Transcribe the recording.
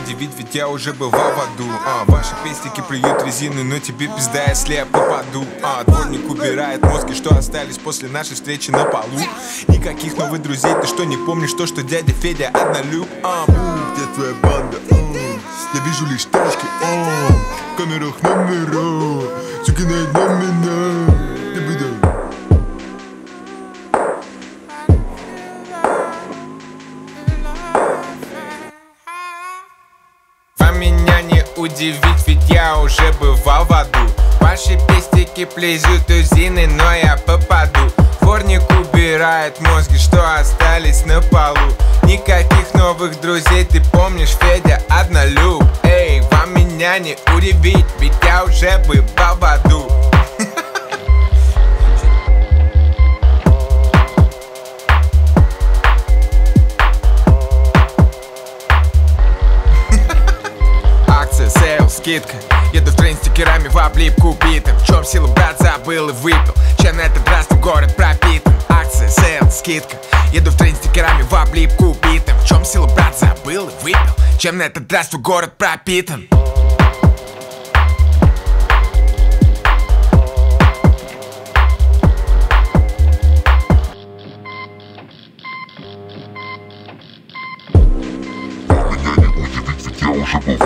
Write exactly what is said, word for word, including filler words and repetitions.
удивить, ведь я уже бывал в аду. а, Ваши пестики плюют резину, но тебе пизда, если я попаду. а, Дворник убирает мозги, что остались после нашей встречи на полу. Никаких новых друзей, ты что, не помнишь то, что дядя Федя однолюб? а, Где твоя банда? А, Я вижу лишь тачки, а, в камерах номера, сука, на меня. Вам меня не удивить, ведь я уже бывал в аду. Ваши пестики плезют узины, но я попаду. Дворник убирает мозги, что остались на полу. Никаких новых друзей, ты помнишь, Федя однолюб. Эй, вам меня не удивить, ведь я уже бывал в аду. Сейл, скидка. Еду в трейн с стикерами в облипку битым. В чем силу, брат, забыл и выпил. Чем на этот раз в город пропитан. Акция, сейл, скидка. Еду в трейн с стикерами в облипку битым. В чем силу, брат, забыл и выпил. Чем на этот раз в город пропитан. Меня не удивить, ведь я уже был